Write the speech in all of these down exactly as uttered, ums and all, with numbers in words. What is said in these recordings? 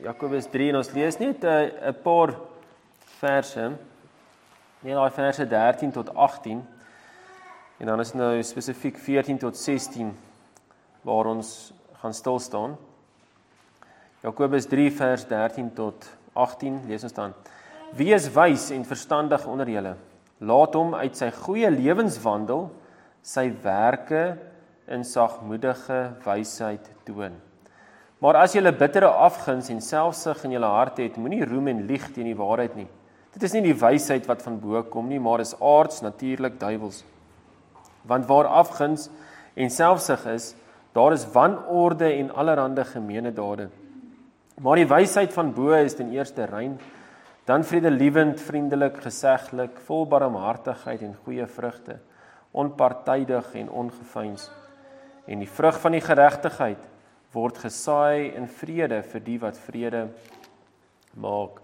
Jakobus drie en ons lees net 'n 'n paar verse. Net daai verse dertien tot agttien. En dan is nou spesifiek veertien tot sestien waar ons gaan stil staan. Jakobus drie vers dertien tot agttien lees ons dan. Wie is wys en verstandig onder julle? Laat hom uit sy goeie lewenswandel sy werke in sagmoedige wysheid toon. Maar as julle bittere afguns en selfsug in julle hart het, moenie roem en lieg teen die waarheid nie. Dit is nie die wysheid wat van bo kom nie, maar is aards, natuurlik duiwels. Want waar afguns en selfsug is, daar is wanorde en allerhande gemeene dade. Maar die wysheid van bo is ten eerste rein, dan vredelievend, vriendelik, geseglik, vol barmhartigheid en goeie vrugte, onpartydig en ongeveins. En die vrug van die geregtigheid word gesaai in vrede vir die wat vrede maak.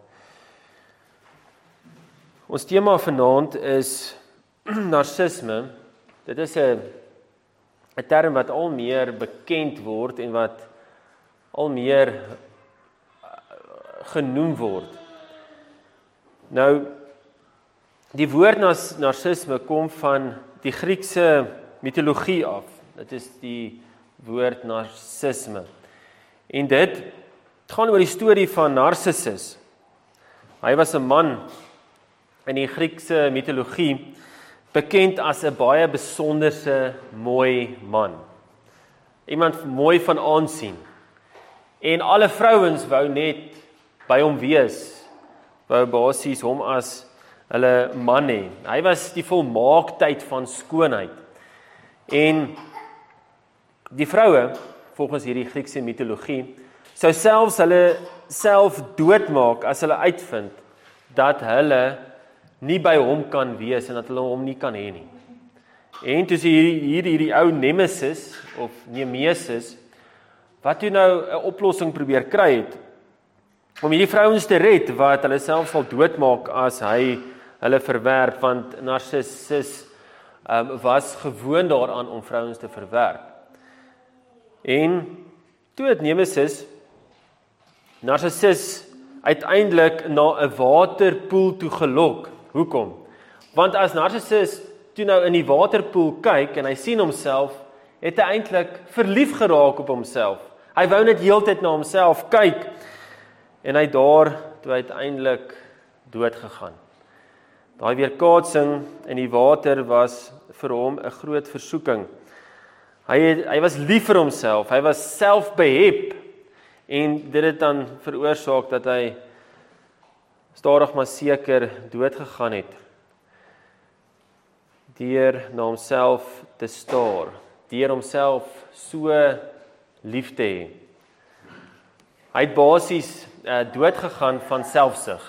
Ons tema vanaand is narcisme. Dit is 'n 'n term wat al meer bekend word en wat al meer genoem word. Nou, die woord narcisme kom van die Griekse mitologie af. Dit is die woord narcisme. En dit gaan oor die storie van Narcissus. Hy was 'n man in die Griekse mitologie, bekend as 'n baie besonderse mooi man. Iemand mooi van aansien. En alle vrouens wou net by hom wees, wou basies hom as hulle man hê. Hy was die volmaaktheid van skoonheid. En die vroue, volgens hierdie Griekse mitologie, sou selfs hulle self doodmaak as hulle uitvind dat hulle nie by hom kan wees en dat hulle hom nie kan hê nie. En toe sê hierdie hierdie hierdie ou Nemesis of Nemesis wat toe nou 'n oplossing probeer kry het om hierdie vrouens te red wat hulle self sal doodmaak as hy hulle verwerp, want Narcissus um, was gewoond daaraan om vrouens te verwerp. En toe het Nemesis Narcissus uiteindelik na 'n waterpoel toe gelok. Hoekom? Want as Narcissus toe nou in die waterpoel kyk en hy sien homself, het hy eintlik verlief geraak op homself. Hy wou net heeltyd na homself kyk en hy daar toe uiteindelik dood gegaan. Daai weerkaatsing in die water was vir hom 'n groot versoeking. Hy het, hy was lief vir homself, hy was selfbehep en dit het dan veroorsaak dat hy stadig maar seker dood gegaan het. Deur na homself te staar, deur homself so lief te hê. Hy het basies uh, dood gegaan van selfsug.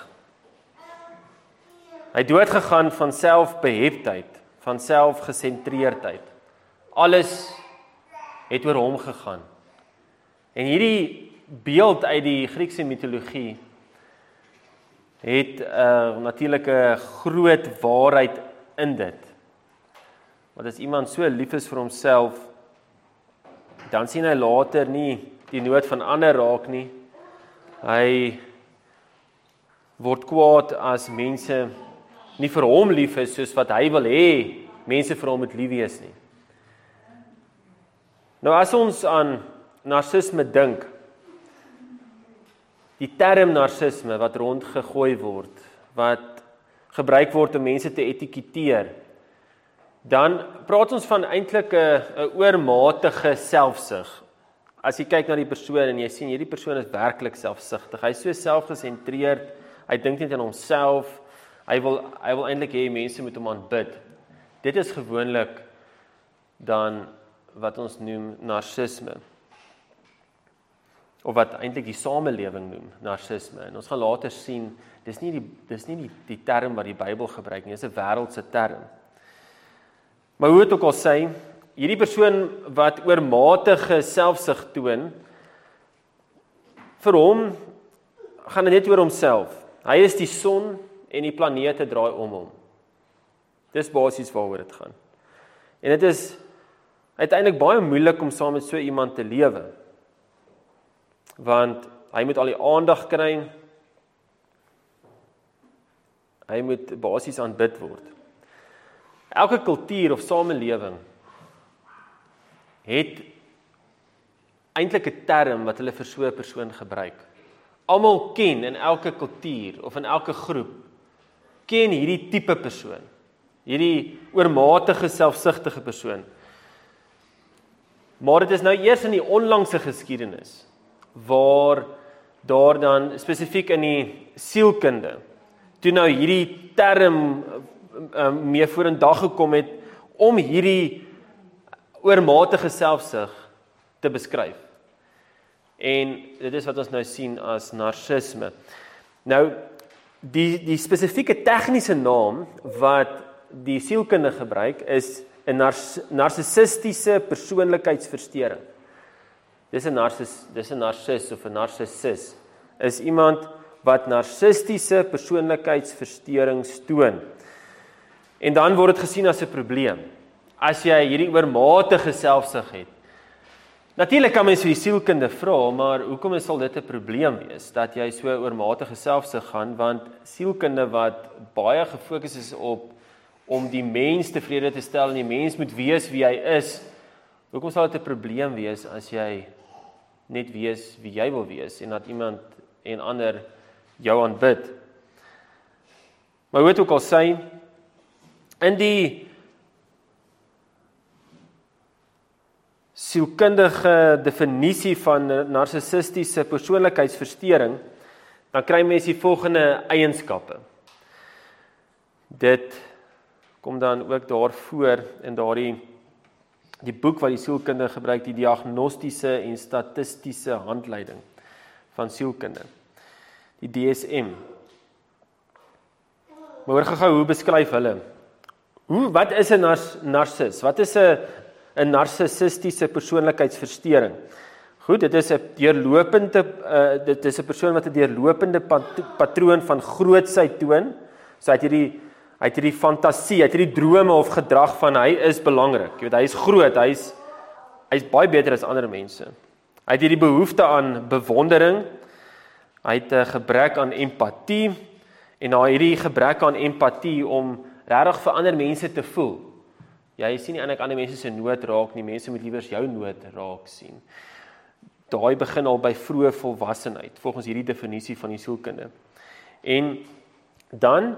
Hy het dood gegaan van selfbeheptheid, van selfgesentreerdheid. Alles het oor hom gegaan. En hierdie beeld uit die Griekse mitologie het uh, natuurlik 'n groot waarheid in dit. Want as iemand so lief is vir homself, dan sien hy later nie die nood van ander raak nie. Hy word kwaad as mense nie vir hom lief is soos wat hy wil hê mense vir hom moet lief wees nie. Nou as ons aan narcisme dink, die term narcisme wat rondgegooi word, wat gebruik word om mense te etiketeer, dan praat ons van eintlik 'n 'n oormatige selfsug. As jy kyk na die persoon en jy sien hierdie persoon is werklik selfsugtig. Hy is so selfgesentreerd, hy dink net aan homself. Hy wil hy wil eintlik hê mense moet hom aanbid. Dit is gewoonlik dan wat ons noem narcisme. Of wat eintlik die samelewing noem, narcisme. En ons gaan later sien, dis nie die dis nie die, die term wat die Bybel gebruik nie, dis 'n wêreldse term. Maar hoe dit ook al sê, hierdie persoon wat oormatige selfsug toon, vir hom gaan dit net oor homself. Hy is die son en die planete draai om hom. Dis basies waaroor dit gaan. En dit is uiteindelik baie moeilik om saam met so iemand te lewe. Want Hy moet al die aandag kry. Hy moet basies aanbid word. Elke kultuur of samelewing het eintlik 'n term wat hulle vir so 'n persoon gebruik. Almal ken in elke kultuur of in elke groep ken hierdie tipe persoon. Hierdie oormatige, selfsugtige persoon. Maar dit is nou eers in die onlangse geskiedenis waar daar dan spesifiek in die sielkunde toe nou hierdie term um, meer voor in dag gekom het om hierdie oormatige selfsug te beskryf. En dit is wat ons nou sien as narcisme. Nou, die, die spesifieke tegniese naam wat die sielkunde gebruik is 'n nars, narcissistiese persoonlikheidsversteuring. Dis 'n narcis, dis 'n narcis of 'n narcissus. Is iemand wat narcistiese persoonlikheidsversteuring toon. En dan word dit gesien as 'n probleem. As jy hierdie oormatige selfsug het. Natuurlik kan mens vir die sielkunde vra, maar hoekom sal dit 'n probleem wees dat jy so oormatige selfsug gaan, want sielkunde wat baie gefokus is op om die mens tevrede te stel en die mens moet wees wie hy is. Hoekom sal dit 'n probleem wees as jy net wees wie jy wil wees en dat iemand en ander jou aanbid? Maar hoe dit ook al sê, in die sielkundige definisie van narcissistiese persoonlikheidsversteuring, dan kry mens die volgende eienskappe. Dit kom dan ook daar voor in daardie die boek wat die sielkunde gebruik, die diagnostiese en statistiese handleiding van sielkunde, die D S M. Maar hoor gou, hoe beskryf hulle? Hoe, wat is 'n nar- narcis? Wat is 'n 'n narcissistiese persoonlikheidsversteuring? Goed, dit is 'n deurlopende uh, dit is 'n persoon wat 'n deurlopende pat- patroon van grootsheid toon. So hy het hierdie hy het hierdie fantasie, hy het hierdie drome of gedrag van hy is belangrik. Jy weet, hy is groot, hy is hy is baie beter as ander mense. Hy het hierdie behoefte aan bewondering. Hy het 'n gebrek aan empatie en na hierdie gebrek aan empatie om regtig vir ander mense te voel. Jy sien nie eintlik ander mense se nood raak nie, mense moet liewers jou nood raak sien. Daai begin al by vroeë volwassenheid, volgens hierdie definisie van die sielkunde. En dan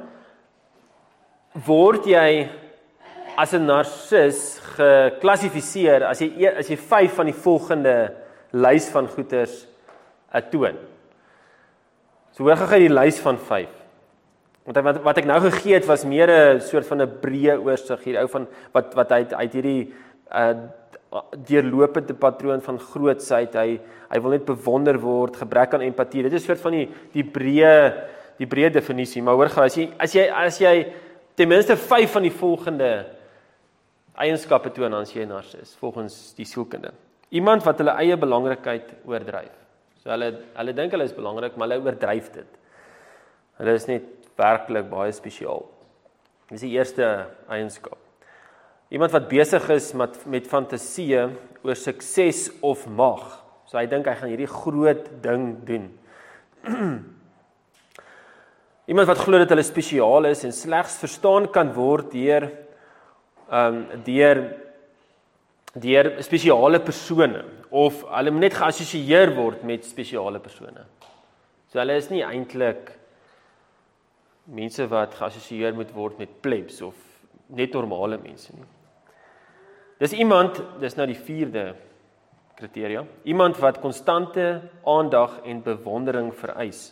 word jy as 'n narcis geklassifiseer as jy as jy vyf van die volgende lys van goeters toon. So hoor gou die lys van vyf. Want wat wat ek nou gegee het was meer 'n soort van 'n breë oorsig hier ou van wat wat hy uit hierdie uh deurlopende patroon van grootsheid, hy hy wil net bewonder word, gebrek aan empatie. Dit is soort van die die breë die breë definisie, maar hoor gou, as jy as jy as jy ten minste vyf van die volgende eienskappe toon, dan is jy 'n narcis volgens die sielkunde. Iemand wat hulle eie belangrikheid oordryf. So hulle hulle dink hulle is belangrik, maar hulle oordryf dit. Hulle is net werklik baie spesiaal. Dis die eerste eienskap. Iemand wat besig is met met fantasieë oor sukses of mag. So hy dink hy gaan hierdie groot ding doen. Iemand wat glo dat hulle spesiaal is en slegs verstaan kan word deur ehm um, deur deur spesiale persone of hulle moet net geassosieer word met spesiale persone. So hulle is nie eintlik mense wat geassosieer moet word met plebs of net normale mense nie. Dis iemand, dis nou die vierde kriteria, iemand wat konstante aandag en bewondering vereis.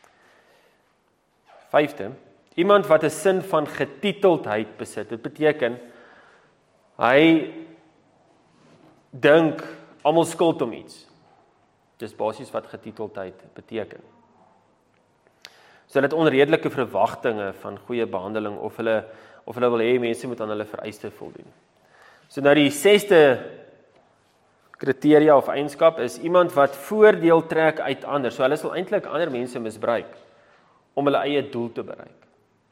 Vyfde, iemand wat 'n sin van getiteldheid besit. Dit beteken hy dink almal skuld om iets. Dis basies wat getiteldheid beteken. So hulle het onredelike verwagtinge van goeie behandeling of hulle of hulle wil hê mense moet aan hulle vereistes voldoen. So nou die sesde kriteria of eienskap is iemand wat voordeel trek uit ander. So hulle sal eintlik ander mense misbruik om hulle eie doel te bereik.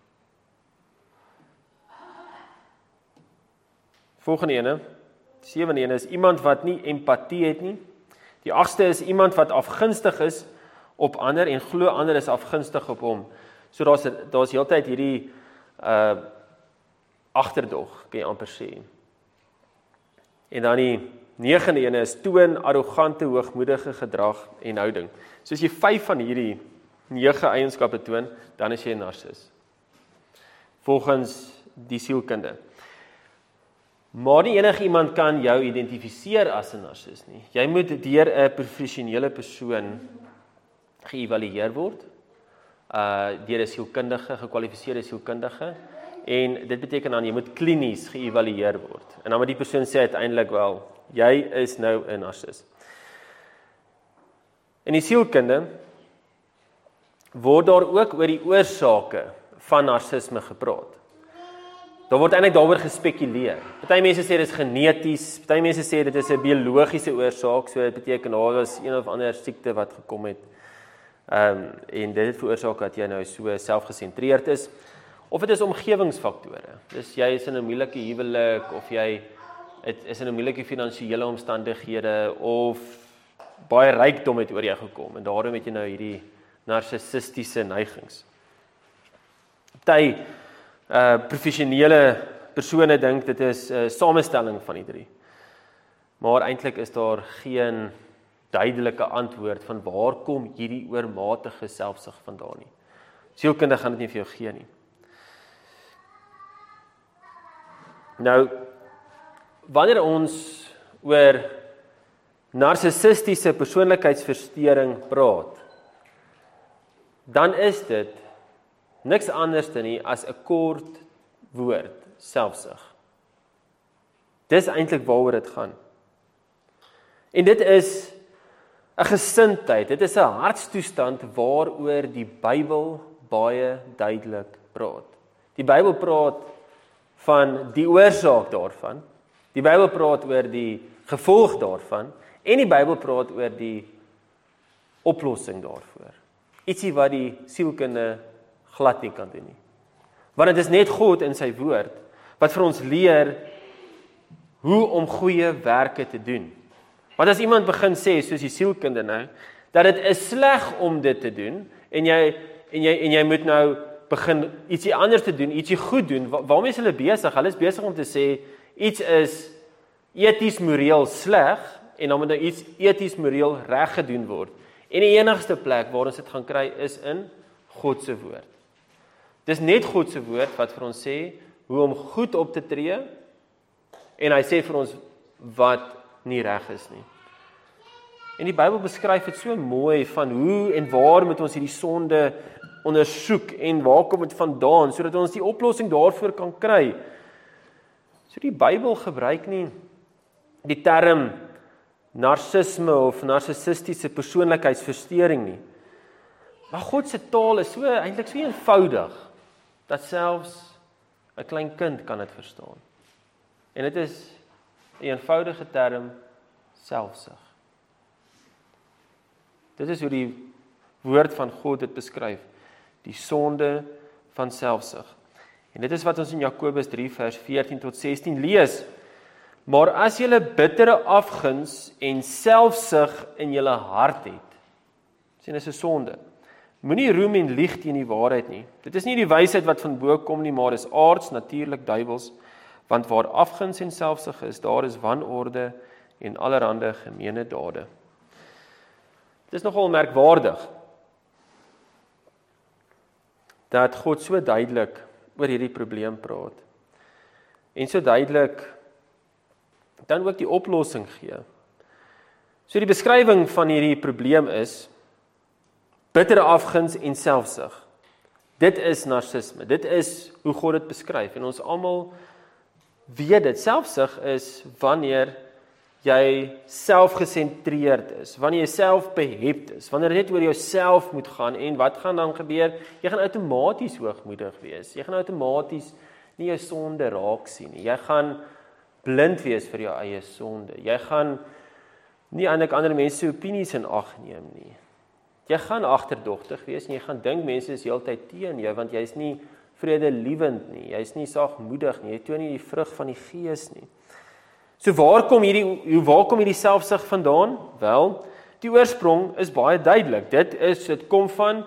Volgende ene, sewende ene is iemand wat nie empatie het nie. Die agste is iemand wat afgunstig is op ander en glo ander is afgunstig op hom. So daar's daar's heeltyd hierdie uh agterdog, kan jy amper sê. En dan die negende ene is toon arrogante, hoogmoedige gedrag en houding. So as jy vyf van hierdie nege eienskappe toon, dan is jy 'n narcis. Volgens die sielkunde. Maar nie enige iemand kan jou identifiseer as 'n narcis nie. Jy moet deur 'n professionele persoon geëvalueer word, uh deur 'n sielkundige, gekwalifiseerde sielkundige, en dit beteken dan jy moet klinies geëvalueer word. En dan moet die persoon sê uiteindelik wel, jy is nou 'n narcis. In die sielkunde word daar ook oor die oorsake van narcisme gepraat. Daar word eintlik daaroor gespekuleer. Party mense sê dit is geneties, party mense sê dit is 'n biologiese oorsaak, so dit beteken daar was een of ander siekte wat gekom het. Ehm um, en dit het veroorsaak dat jy nou so selfgesentreerd is. Of dit is omgewingsfaktore. Dis jy is in 'n moeilike huwelik of jy het, is in 'n moeilike finansiële omstandighede of baie rykdom het oor jou gekom en daarom het jy nou hierdie narcissistiese neigings. Party uh professionele persone dink dit is 'n uh, samestelling van die drie. Maar eintlik is daar geen duidelike antwoord van waar kom hierdie oormatige selfsug vandaan nie. Sielkunde gaan dit nie vir jou gee nie. Nou, wanneer ons oor narcissistiese persoonlikheidsversteuring praat, dan is dit niks anders nie as 'n kort woord, selfsug. Dis eintlik waaroor dit gaan. En dit is 'n gesindheid, dit is 'n hartstoestand waaroor die Bybel baie duidelik praat. Die Bybel praat van die oorsaak daarvan, die Bybel praat oor die gevolg daarvan, en die Bybel praat oor die oplossing daarvoor. Ietsie wat die sielkunde glad nie kan doen nie. Want dit is net God in sy woord, wat vir ons leer hoe om goeie werke te doen. Want as iemand begin sê, soos die sielkunde nou, dat dit is sleg om dit te doen, en jy, en jy, en jy moet nou begin ietsie anders te doen, ietsie goed doen, Wa waarmee is hulle besig? Hulle is besig om te sê, iets is eties moreel sleg, en dan moet nou iets eties moreel reg gedoen word. En die enigste plek waar ons dit gaan kry, is in God se woord. Dis net God se woord wat vir ons sê, hoe om goed op te tree, en hy sê vir ons, wat nie reg is nie. En die Bybel beskryf dit so mooi, van hoe en waar moet ons hierdie sonde ondersoek, en waar kom dit vandaan, sodat ons die oplossing daarvoor kan kry. So die Bybel gebruik nie die term narcisme of narcissistiese persoonlikheidsversteuring nie. Maar God se taal is so eintlik so eenvoudig, dat selfs 'n klein kind kan dit verstaan. En dit is 'n eenvoudige term, selfsug. Dit is hoe die woord van God dit beskryf, die sonde van selfsug. En dit is wat ons in Jakobus drie vers veertien tot sestien lees. Maar as julle bittere afguns en selfsug in julle hart het, sien dit is 'n sonde. Moenie roem en lieg teen die waarheid nie. Dit is nie die wysheid wat van bo kom nie, maar is aards, natuurlik, duiwels, want waar afguns en selfsug is, daar is wanorde en allerhande gemeene dade. Dit is nogal merkwaardig dat God so duidelik oor hierdie probleem praat. En so duidelik dan ook die oplossing gee. So die beskrywing van hierdie probleem is bittere afguns en selfsug. Dit is narcisme. Dit is hoe God dit beskryf. En ons almal weet dit. Selfsug is wanneer jy selfgesentreerd is, wanneer jy selfbehept is, wanneer dit net oor jouself moet gaan, en wat gaan dan gebeur? Jy gaan outomaties hoogmoedig wees. Jy gaan outomaties nie jou sonde raak sien nie. Jy gaan blind wees vir jou eie sonde. Jy gaan nie eintlik ander mense se opinies in ag neem nie. Jy gaan agterdogtig wees en jy gaan dink mense is heeltyd teen jou, want jy's nie vredelievend nie, jy's nie sagmoedig nie, jy toon nie die vrug van die Gees nie. So waar kom hierdie, waar kom hierdie selfsug vandaan? Wel, die oorsprong is baie duidelik. Dit is, dit kom van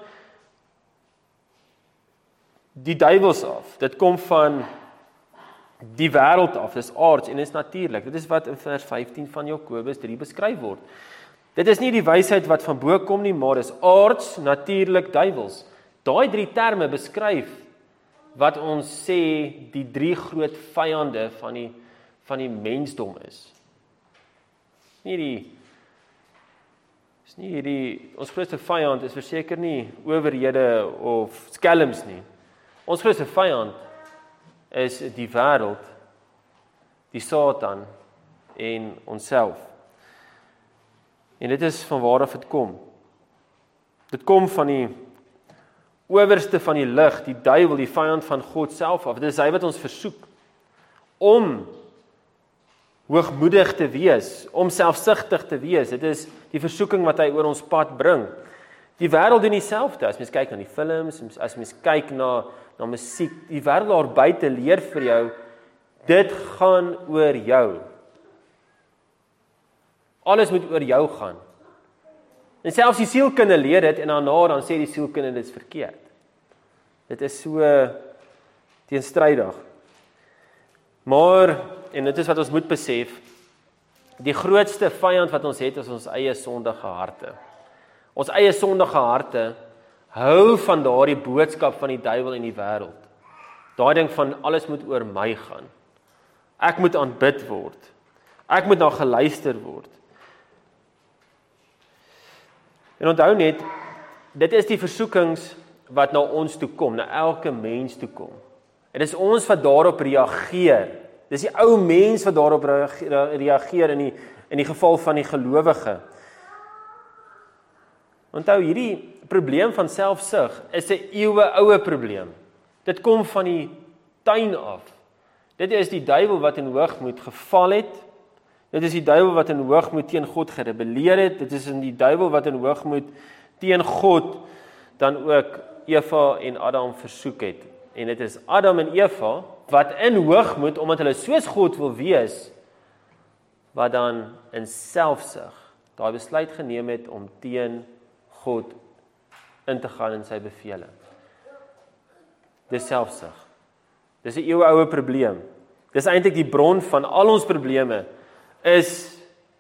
die duiwels af. Dit kom van die wêreld af. Dis aards en is natuurlik. Dit is wat in vers vyftien van Jakobus drie beskryf word. Dit is nie die wysheid wat van bo kom nie, maar dis aards, natuurlik, duiwels. Daai drie terme beskryf wat ons sê die drie groot vyande van die van die mensdom is. Nie die is nie hierdie ons grootste vyand is verseker nie owerhede of skelms nie. Ons grootste vyand is die wêreld, die Satan en onsself. En dit is van waar af dit kom. Dit kom van die owerste van die lig, die duiwel, die vyand van God self af. Dit is hy wat ons versoek om hoogmoedig te wees, om selfsugtig te wees. Dit is die versoeking wat hy oor ons pad bring. Die wêreld doen dieselfde. As mens kyk na die films, as mens kyk na na musiek, die wêreld daar buite leer vir jou, dit gaan oor jou. Alles moet oor jou gaan. En selfs die sielkunde leer dit en daarna dan sê die sielkunde dit is verkeerd. Dit is so teenstrydig. Maar, en dit is wat ons moet besef, die grootste vyand wat ons het is ons eie sondige harte. Ons eie sondige harte hou van daardie boodskap van die duiwel en die wêreld. Daai ding van alles moet oor my gaan. Ek moet aanbid word. Ek moet na geluister word. En onthou net, dit is die versoekings wat na ons toe kom, na elke mens toe kom. En dis ons wat daarop reageer. Dis die ou mens wat daarop reageer in die in die geval van die gelowige. Onthou, hierdie probleem van selfsug is 'n eeueoue probleem. Dit kom van die tuin af. Dit is die duiwel wat in hoogmoed geval het. Dit is die duiwel wat in hoogmoed teen God gerebelleer het. Dit is in die duiwel wat in hoogmoed teen God dan ook Eva en Adam versoek het. En dit is Adam en Eva wat in hoogmoed, omdat hulle soos God wil wees, wat dan in selfsug daai besluit geneem het om teen God in te gaan in sy bevele. Dis selfsug. Dis 'n eeueoue probleem. Dis eintlik die bron van al ons probleme, is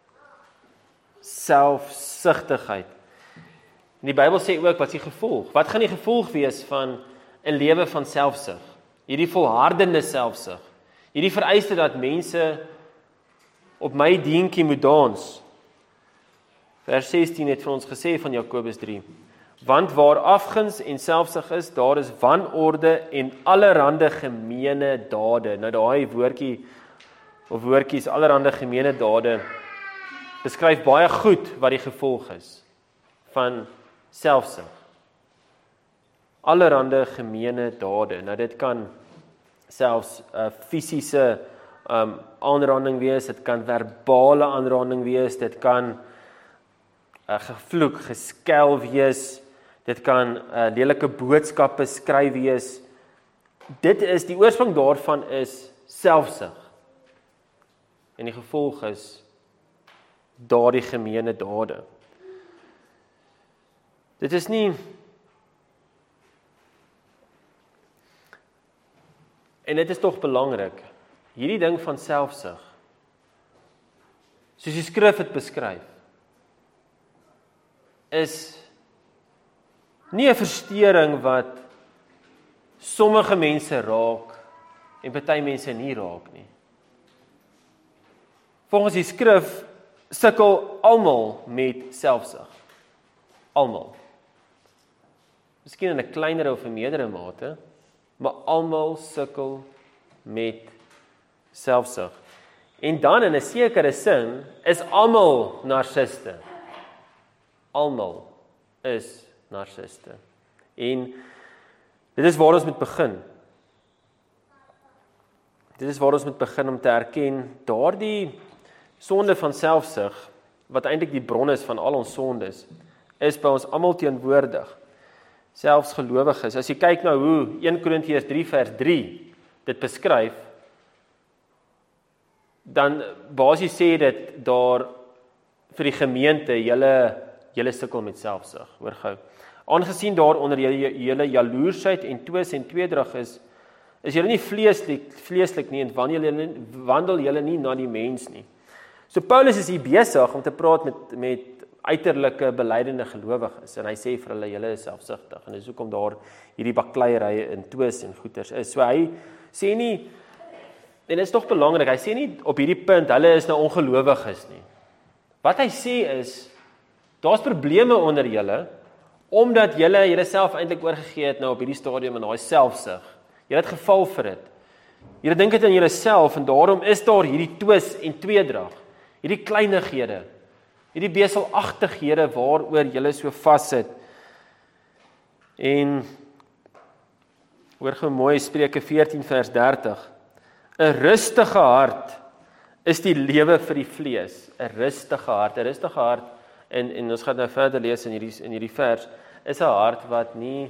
selfsugtigheid. En die Bybel sê ook, wat is die gevolg? Wat gaan die gevolg wees van 'n lewe van selfsug? Hierdie volhardende selfsug. Hierdie vereiste dat mense op my dientjie moet dans. Vers sestien het vir ons gesê van Jakobus drie. Want waar afguns en selfsug is, daar is wanorde en allerhande gemeene dade. Nou daai woordjie of woordjies allerhande gemeene dade beskryf baie goed wat die gevolg is van selfsug. Allerhande gemeene dade. Nou dit kan selfs 'n uh, fisiese um, aanranding wees, dit kan verbale aanranding wees, dit kan 'n uh, gevloek, geskel wees, dit kan 'n uh, lelike boodskappe skryf wees. Dit is die oorsprong daarvan is selfsug. En die gevolg is daardie gemeene dade. Dit is nie En dit is tog belangrik. Hierdie ding van selfsug, soos die skrif het beskryf, is nie 'n verstoring wat sommige mense raak en party mense nie raak nie. Volgens die skrif sukkel almal met selfsug. Almal. Miskien in 'n kleiner of 'n meerdere mate, maar almal sukkel met selfsug. En dan in 'n sekere sin is almal narciste. Almal is narciste. En dit is waar ons moet begin. Dit is waar ons moet begin om te erken daardie sonde van selfsug, wat eintlik die bron is van al ons sondes, is by ons almal teenwoordig. Selfs gelowiges. As jy kyk na hoe Eerste Korintiërs drie vers drie dit beskryf, dan basies sê dit daar vir die gemeente, julle julle sukkel met selfsug, hoor gou. Aangesien daaronder julle julle jaloersheid en twis en tweedrag is, is julle nie vleeslik vleeslik nie en wandel julle wandel julle nie na die mens nie. So Paulus is hier besig om te praat met met uiterlike belydende gelowiges en hy sê vir hulle julle is selfsugtig en dis hoekom daar hierdie bakleierye in twis en goeters is. So hy sê nie, en dit is tog belangrik, hy sê nie op hierdie punt hulle is nou ongelowiges nie. Wat hy sê is daar's probleme onder julle omdat julle julleself eintlik oorgegee het nou op hierdie stadium in daai selfsug. Julle het geval vir dit. Julle dink dit aan julleself en daarom is daar hierdie twis en tweedrag. Hierdie kleinighede, hierdie beselagtighede waaroor julle so vassit. En hoor gou mooi Spreuke veertien vers dertig. 'n Rustige hart is die lewe vir die vlees. 'n Rustige hart, 'n rustige hart en en ons gaan nou verder lees in hierdie in hierdie vers, is 'n hart wat nie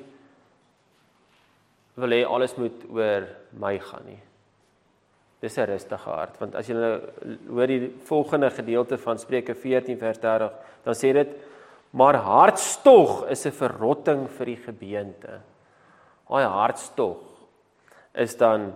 wil hê alles moet oor my gaan nie. Dis 'n rustige hart, want as jy nou hoor die volgende gedeelte van Spreuke veertien vers dertig, dan sê dit, maar hartstog is 'n verrotting vir die gebeente. Daai hartstog is dan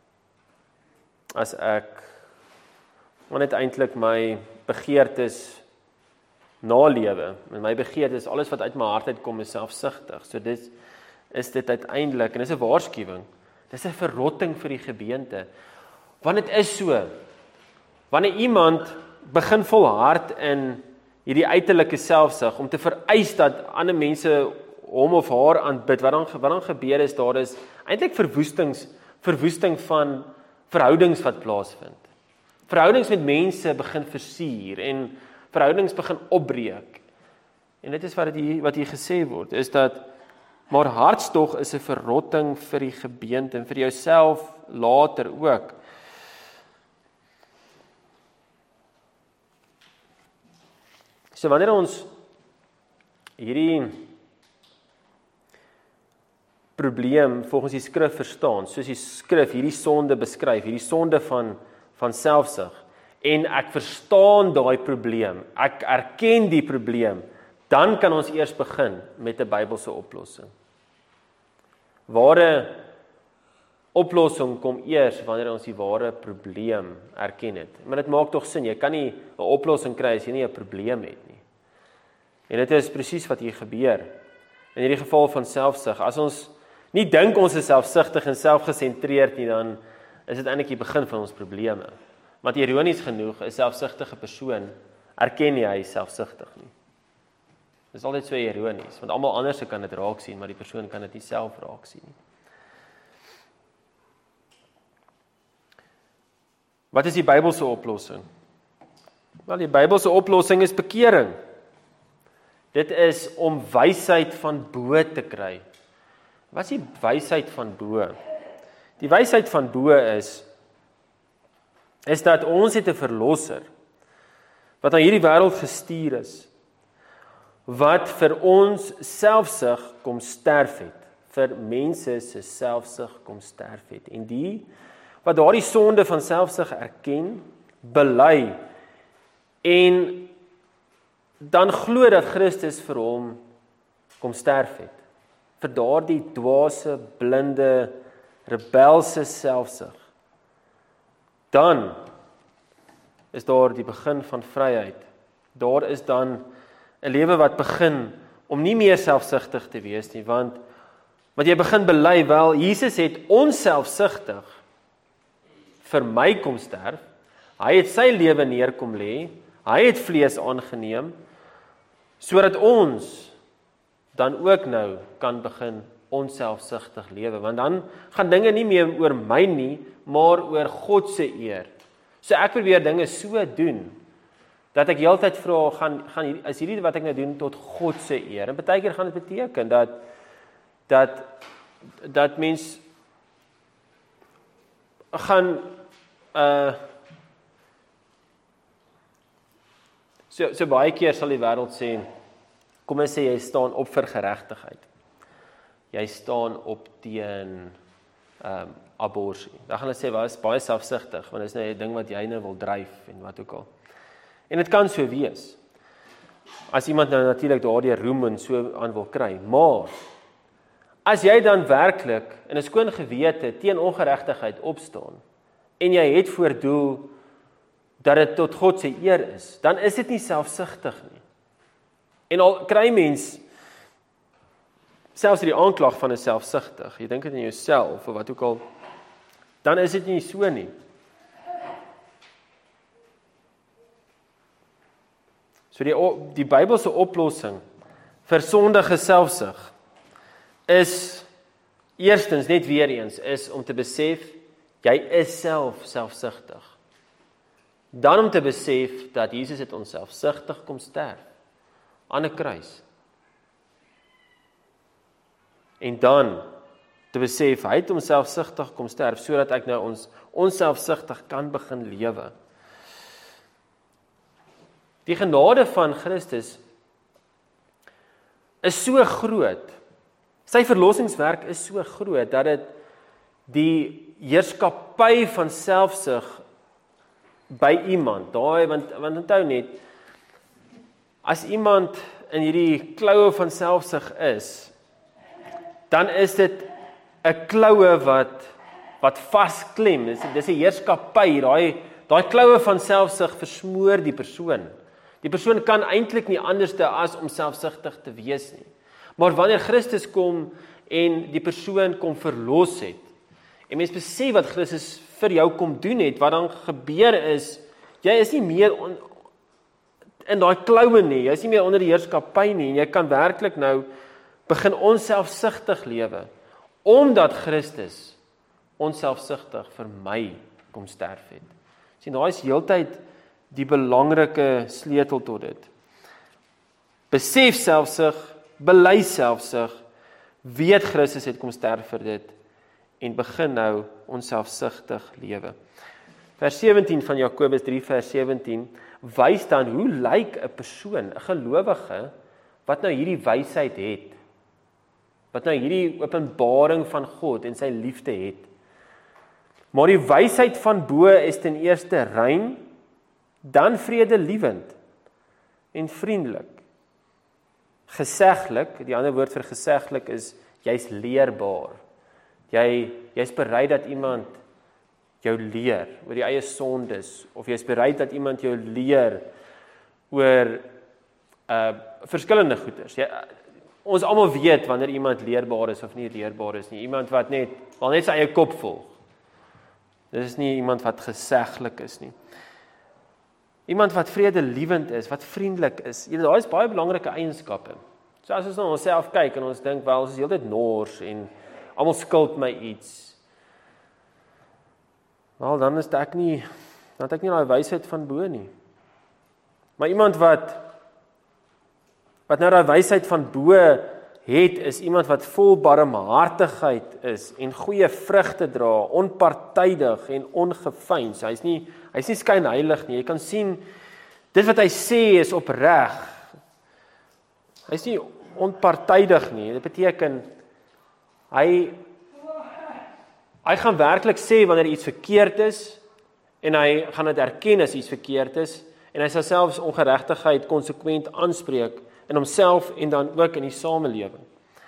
as ek maar net eintlik my begeertes nalewe. En my begeertes, alles wat uit my hart uitkom is selfsugtig. So dit is dit uiteindelik en dis 'n waarskuwing. Dis 'n verrotting vir die gebeente. Want dit is so, wanneer iemand begin volhard in hierdie uiterlike selfsug, om te vereis dat ander mense hom of haar aanbid, wat dan, wat dan gebeur is, daar is eintlik verwoestings, verwoesting van verhoudings wat plaasvind. Verhoudings met mense begin versuur, en verhoudings begin opbreek. En dit is wat hier, wat hier gesê word, is dat, maar hartstog is 'n verrotting vir die gebeente, en vir jouself later ook. So wanneer ons hierdie probleem volgens die skrif verstaan, soos die skrif hierdie sonde beskryf, hierdie sonde van, van selfsug, en ek verstaan daai probleem, ek erken die probleem, dan kan ons eers begin met 'n Bybelse oplossing. Ware oplossing kom eers wanneer ons die ware probleem erken het. Maar dit maak tog sin, jy kan nie 'n oplossing kry as jy nie 'n probleem het nie. En dit is presies wat hier gebeur. In hierdie geval van selfsug, as ons nie dink ons is selfsugtig en selfgesentreerd nie, dan is dit eintlik die begin van ons probleme. Want ironies genoeg, 'n selfsugtige persoon erken nie hy is selfsugtig nie. Dit is altyd so ironies, want almal anders kan dit raak sien, maar die persoon kan dit nie self raak sien nie. Wat is die Bybelse oplossing? Wel, die Bybelse oplossing is bekering. Dit is om wysheid van bo te kry. Wat is die wysheid van bo? Die wysheid van bo is, is dat ons het 'n verlosser, wat na hierdie wêreld gestuur is, wat vir ons selfsug kom sterf het, vir mense se selfsug kom sterf het, en die, wat daardie sonde van selfsug erken, bely, en dan glo dat Christus vir hom kom sterf het, vir daardie dwaase, blinde, rebelse selfsug, dan is daar die begin van vryheid. Daar is dan 'n lewe wat begin om nie meer selfsugtig te wees nie, want wat jy begin bely, wel, Jesus het onselfsugtig vir my kom sterf, hy het sy lewe neerkom lê, hy het vlees aangeneem, sodat ons dan ook nou kan begin onselfsugtig lewe, want dan gaan dinge nie meer oor my nie, maar oor God se eer. So ek probeer dinge so doen, dat ek heeltyd vra, gaan, gaan, is hierdie wat ek nou doen tot God se eer? En baie keer gaan dit beteken, dat, dat, dat mens gaan, uh, so, so baie keer sal die wêreld sê, kom ons sê, jy staan op vir geregtigheid. Jy staan op teen um, abortus. Dan gaan hulle sê, wat is baie selfsugtig, want dit is nou 'n ding wat jy nou wil dryf, en wat ook al. En dit kan so wees. as iemand nou natuurlik daardie roem en so aan wil kry, maar as jy dan werklik in 'n skoon gewete teen ongeregtigheid opstaan en jy het voor doel dat dit tot God se eer is, dan is dit nie selfsugtig nie. En al kry mens selfs die aanklag van 'n selfsugtig, jy dink dit in jouself of wat ook al, dan is dit nie so nie. So die die Bybelse oplossing vir sondige selfsug is eerstens net weer eens is om te besef jy is self selfsugtig. Dan om te besef dat Jesus het ons selfsugtig kom sterf aan 'n kruis. En dan te besef hy het homself selfsugtig kom sterf sodat ek nou ons onselfsugtig kan begin lewe. Die genade van Christus is so groot. Sy verlossingswerk is so groot dat dit die heerskappy van selfsug by iemand, daai want want onthou net as iemand in hierdie kloue van selfsug is, dan is dit 'n kloue wat wat vasklem. Dis dis 'n heerskappy, daai daai kloue van selfsug versmoor die persoon. Die persoon kan eintlik nie anderste as om selfsugtig te wees nie. Maar wanneer Christus kom en die persoon kom verlos het, en mens besef wat Christus vir jou kom doen het, wat dan gebeur is, jy is nie meer on, in daai kloue nie, jy is nie meer onder die heerskappy nie, en jy kan werklik nou begin onselfsugtig lewe, omdat Christus onselfsugtig vir my kom sterf het. Sien, daai is heeltyd die belangrike sleutel tot dit. Besef selfsug, bely selfsug, weet Christus het kom sterf vir dit, en begin nou onselfsugtig lewe. Vers sewentien van Jakobus drie vers sewentien wys dan hoe lyk 'n persoon, 'n gelowige wat nou hierdie wysheid het, wat nou hierdie openbaring van God en sy liefde het. Maar die wysheid van bo is ten eerste rein, dan vredelievend en vriendelik. Geseglik, die ander woord vir geseglik is jy's leerbaar. Jy jy's bereid dat iemand jou leer oor die eie sondes, of jy's bereid dat iemand jou leer oor uh verskillende goeders. Jy, ons almal weet wanneer iemand leerbaar is of nie leerbaar is nie. Iemand wat net wel net sy eie kop volg. Dit is nie iemand wat geseglik is nie. Iemand wat vredelievend is, wat vriendelik is. Jy weet, daar is baie belangrike eienskappe. So as ons na onsself kyk en ons dink wel ons is heeltyd nors en almal skuld my iets. Wel, dan is ek nie dan het ek nie daai wysheid van bo nie. Maar iemand wat wat nou daai wysheid van bo het, is iemand wat vol barmhartigheid is en goeie vrugte dra, onpartydig en ongeveins. Hy's nie hy's nie skynheilig nie. Jy kan sien dit wat hy sê is opreg. Hy's nie onpartydig nie. Dit beteken hy hy gaan werklik sê wanneer iets verkeerd is en hy gaan dit erken as iets verkeerd is en hy sal selfs ongeregtigheid konsekwent aanspreek in homself en dan ook in die samelewing.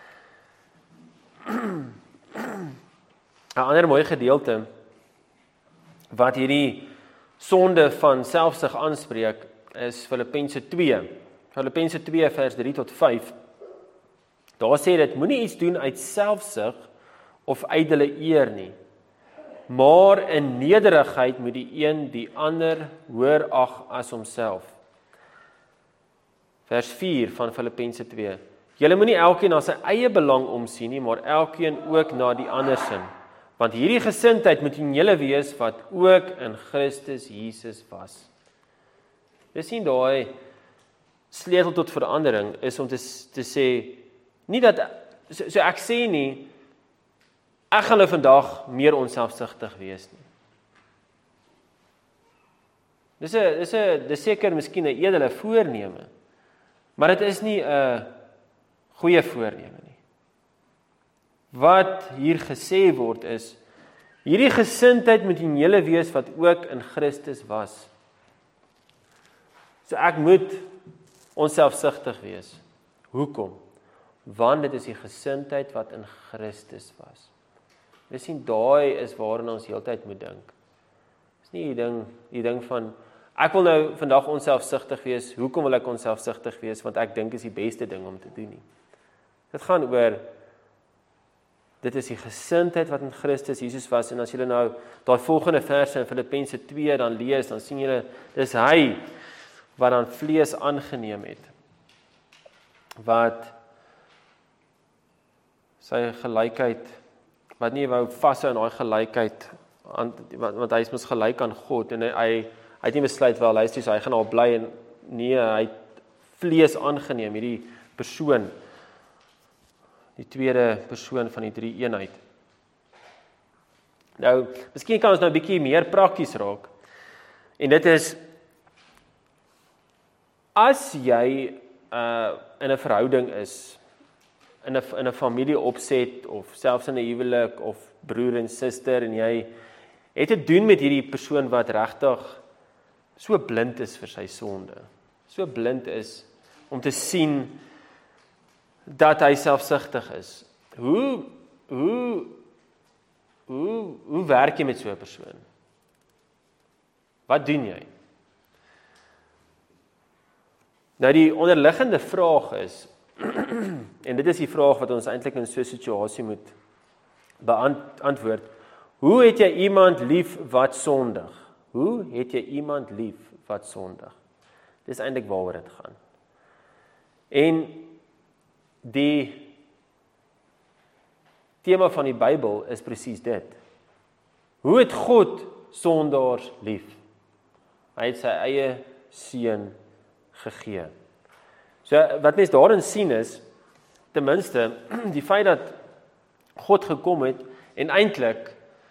'n Ander mooi gedeelte wat hierdie sonde van selfsug aanspreek is Filippense twee. Filippense twee vers drie tot vyf. Daar sê dit moenie iets doen uit selfsug of ydelle eer nie, maar in nederigheid moet die een die ander hoër ag as homself. Vers vier van Filippense twee. Julle moenie elkeen na sy eie belang omsien nie, maar elkeen ook na die ander sin. Want hierdie gesindheid moet in julle wees wat ook in Christus Jesus was. Jy sien daai sleutel tot verandering is om te, te sê, nie dat, so, so ek sê nie, ek gaan nou vandag meer onselfsugtig wees nie. Dis 'n dis 'n dis seker miskien 'n edele voorneme, maar dit is nie 'n goeie voorneme nie. Wat hier gesê word is, hierdie gesindheid moet in julle wees wat ook in Christus was. So ek moet onselfsugtig wees. Hoekom? Want dit is die gesindheid wat in Christus was. Dis sien, daai is waarin ons heeltyd moet dink. Dis nie die ding, die ding van, ek wil nou vandag onselfsugtig wees, hoekom wil ek onselfsugtig wees, want ek dink is die beste ding om te doen nie. Dit gaan oor, dit is die gesindheid wat in Christus Jesus was, en as julle nou daai volgende verse in Filippense twee dan lees, dan sien julle, dis hy wat dan vlees aangeneem het, wat sy gelykheid, wat nie wou vashou in daai gelykheid, want, want hy is mos gelyk aan God, en hy, hy, hy het nie besluit wel, luister, so hy gaan al bly, en nee, hy het vlees aangeneem, hierdie persoon, die tweede persoon van die drie eenheid. Nou, miskien kan ons nou 'n bietjie meer prakties raak, en dit is, as jy uh, in 'n verhouding is, in 'n in 'n familie opset, of selfs in 'n huwelik, of broer en suster, en jy het te doen met hierdie persoon wat regtig so blind is vir sy sonde, so blind is om te sien dat hy selfsugtig is. Hoe, hoe, hoe, hoe werk jy met so 'n persoon? Wat doen jy? Nou die onderliggende vraag is, en dit is die vraag wat ons eintlik in so 'n situasie moet beantwoord, hoe het jy iemand lief wat sondig? Hoe het jy iemand lief wat sondig? Dis eintlik waaroor dit gaan. En die tema van die Bybel is presies dit. Hoe het God sondaars lief? Hy het sy eie seun gegee. So wat mens daarin sien is, ten minste, die feit dat God gekom het en eintlik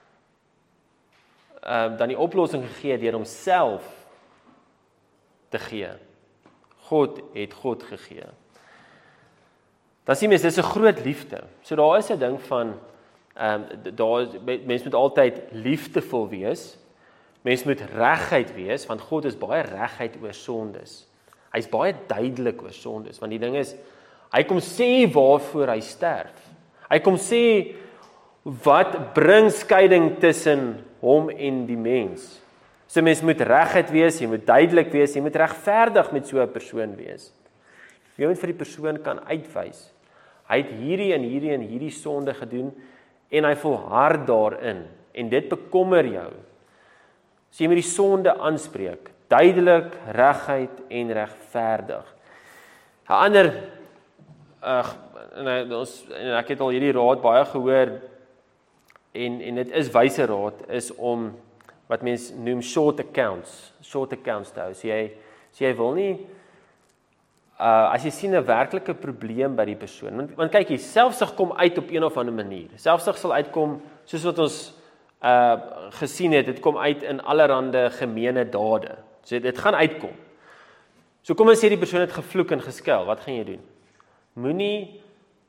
uh, dan die oplossing gegee deur homself te gee. God het God gegee. Dan sien mens, dis 'n groot liefde. So daar is 'n ding van, um, daar mens moet altyd liefdevol wees, mens moet regheid wees, want God is baie regheid oor sondes. Hy's baie duidelik oor sondes, want die ding is, hy kom sê waarvoor hy sterf. Hy kom sê wat bring skeiding tussen hom en die mens. So mens moet regheid wees, jy moet duidelik wees, jy moet regverdig met so 'n persoon wees. Jy moet vir die persoon kan uitwys. Hy het hierdie en hierdie en hierdie sonde gedoen, en hy volhard daarin, en dit bekommer jou. So jy moet die sonde aanspreek, duidelik, regheid en regverdig. 'n Ander, uh, en, ons, en ek het al hierdie raad baie gehoor, en, en dit is wyse raad, is om, wat mens noem short accounts, short accounts te hou. So jy, so jy wil nie, Uh, as jy sien 'n werklike probleem by die persoon, want, want kyk hier, selfsug kom uit op een of ander manier. Selfsug sal uitkom, soos wat ons uh, gesien het, dit kom uit in allerhande gemeene dade. So dit gaan uitkom. So kom ons sê die persoon het gevloek en geskel, wat gaan jy doen? Moenie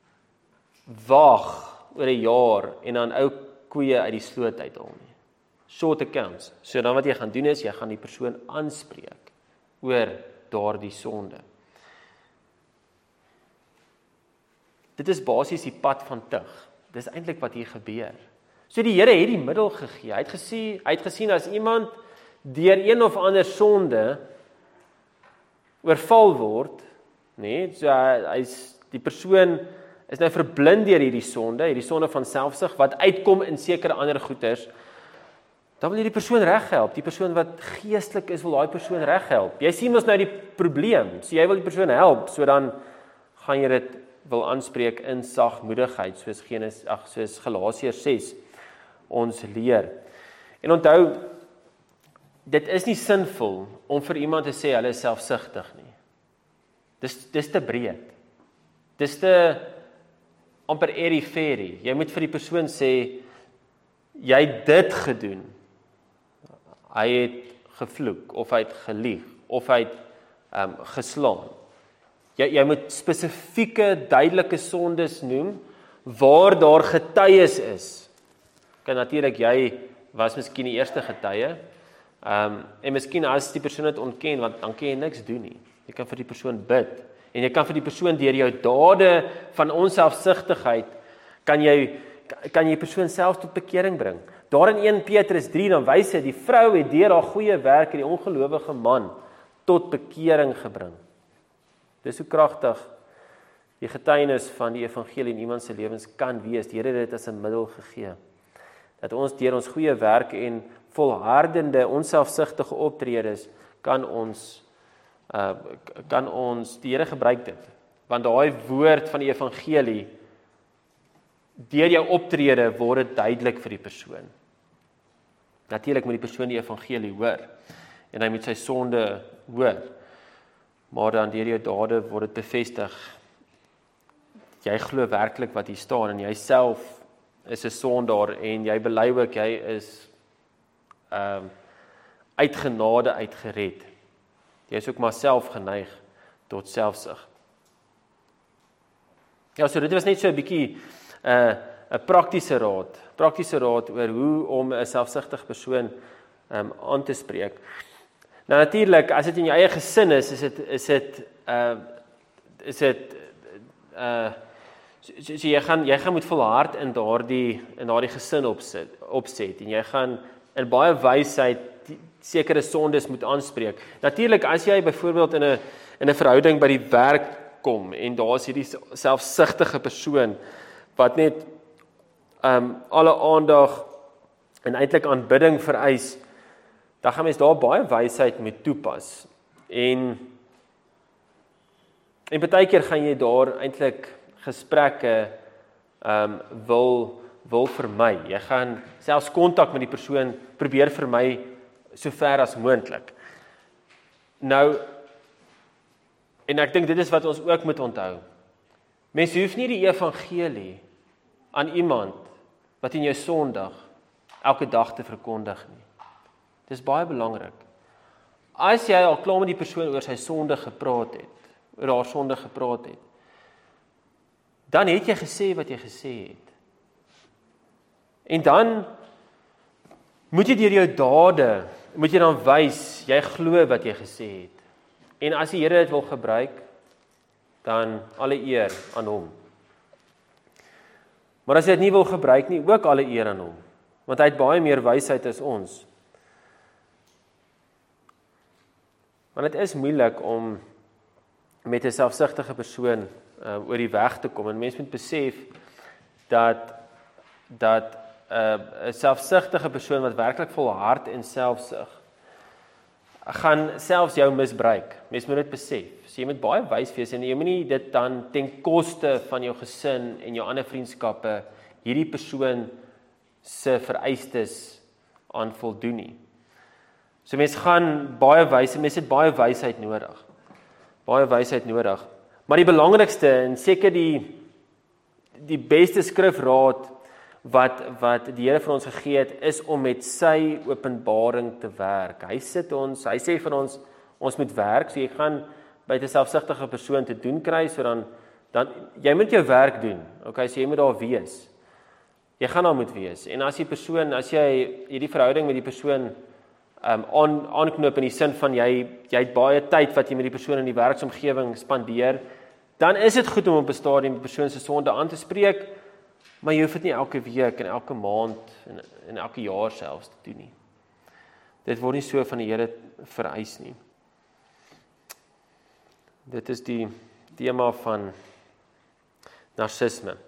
wag oor 'n jaar en dan ou koeie uit die sloot uithaal nie. Short accounts. So dan wat jy gaan doen is, jy gaan die persoon aanspreek oor daardie sonde. Dit is basies die pad van tug. Dis eintlik wat hier gebeur. So die Here het die middel gegee. Hy het gesien, hy het gesien as iemand deur een of ander sonde oorval word, nee, so hy's die persoon is nou verblind deur hierdie sonde, hierdie sonde van selfsug wat uitkom in sekere ander goeters. Dan wil jy die persoon reghelp. Die persoon wat geestelik is, wil daai persoon reghelp. Jy sien mos nou die probleem. So jy wil die persoon help, so dan gaan jy dit wil aanspreek in sagmoedigheid, soos Genesis, ag, soos Galasiërs ses ons leer. En onthou, dit is nie sinvol om vir iemand te sê hulle is selfsugtig nie. Dis dis te breed. Dis te amper airy-fairy. Jy moet vir die persoon sê jy het dit gedoen. Hy het gevloek of hy het gelieg of hy het um, geslaan. Jy, jy moet spesifieke, duidelike sondes noem, waar daar getuies is. Kan natuurlik, jy was miskien die eerste getuie, um, en miskien as die persoon het ontken, want dan kan jy niks doen nie. Jy kan vir die persoon bid en jy kan vir die persoon deur jou dade van onselfsugtigheid kan jy kan jy die persoon self tot bekering bring. Daar in een Petrus drie dan wys hy die vrou het deur haar goeie werk die ongelowige man tot bekering gebring. Dis hoe kragtig die getuienis van die evangelie in iemand se lewens kan wees. Die Here het dit as 'n middel gegee. Dat ons deur ons goeie werk en volhardende onselfsugtige optredes kan ons uh, kan ons die Here gebruik dit. Want daai woord van die evangelie deur jou optrede word dit duidelik vir die persoon. Natuurlik moet die persoon die evangelie hoor en hy moet sy sonde hoor. Maar dan deur jou dade word dit bevestig. Jy glo werklik wat hier staan en jy self is 'n sondaar en jy bely ook jy is ehm um, uit genade uitgered. Jy is ook maar self geneig tot selfsug. Ja, so dit was net so 'n bietjie 'n uh, 'n praktiese raad, praktiese raad oor hoe om 'n selfsugtige persoon um, aan te spreek. Nou natuurlik, as dit in jou eie gesin is, is dit is dit uh is dit uh so, so, so jy gaan jy gaan moet volhard in daardie in daardie gesin opset opset en jy gaan in baie wysheid sekere sondes moet aanspreek. Natuurlik as jy byvoorbeeld in 'n in 'n verhouding by die werk kom en daar's hierdie selfsugtige persoon wat net um alle aandag en eintlik aanbidding vereis, dan gaan mens daar baie wysheid moet toepas. En en baie keer gaan jy daar eintlik gesprekke um wil wil vermy. Jy gaan selfs kontak met die persoon probeer vermy so ver as moontlik. Nou en ek dink dit is wat ons ook moet onthou. Mense hoef nie die evangelie aan iemand wat in jou Sondag elke dag te verkondig nie. Dis baie belangrik. As jy al klaar met die persoon oor sy sonde gepraat het, oor haar sonde gepraat het, dan het jy gesê wat jy gesê het. En dan moet jy deur jou dade, moet jy dan wys, jy glo wat jy gesê het. En as die Here dit wil gebruik, dan alle eer aan hom. Maar as hy dit nie wil gebruik nie, ook alle eer aan hom, want hy het baie meer wysheid as ons. Want dit is moeilik om met 'n selfsugtige persoon uh, oor die weg te kom. En mense moet besef dat dat 'n uh, selfsugtige persoon wat werklik volhard en selfsug gaan selfs jou misbruik. Mense moet dit besef. So jy moet baie wys wees en jy moenie dit dan ten koste van jou gesin en jou ander vriendskappe hierdie persoon se vereistes aan voldoen nie. So mense gaan baie wys, mense het baie wysheid nodig. Baie wysheid nodig. Maar die belangrikste en seker die die beste skrifraad wat wat die Here vir ons gegee het, is om met sy openbaring te werk. Hy sit ons, hy sê vir ons, ons moet werk, so jy gaan by 'n selfsugtige persoon te doen kry, so dan, dan jy moet jou werk doen, okay, so jy moet daar wees. Jy gaan daar moet wees, en as die persoon, as jy hierdie verhouding met die persoon um, aan, aanknoop in die sin van jy, jy het baie tyd wat jy met die persoon in die werksomgewing spandeer, dan is dit goed om op 'n stadium die persoon se sonde aan te spreek, maar jy hoef dit nie elke week en elke maand en, en elke jaar selfs te doen nie. Dit word nie so van die Here vereis nie. Dit is die tema van narcisme.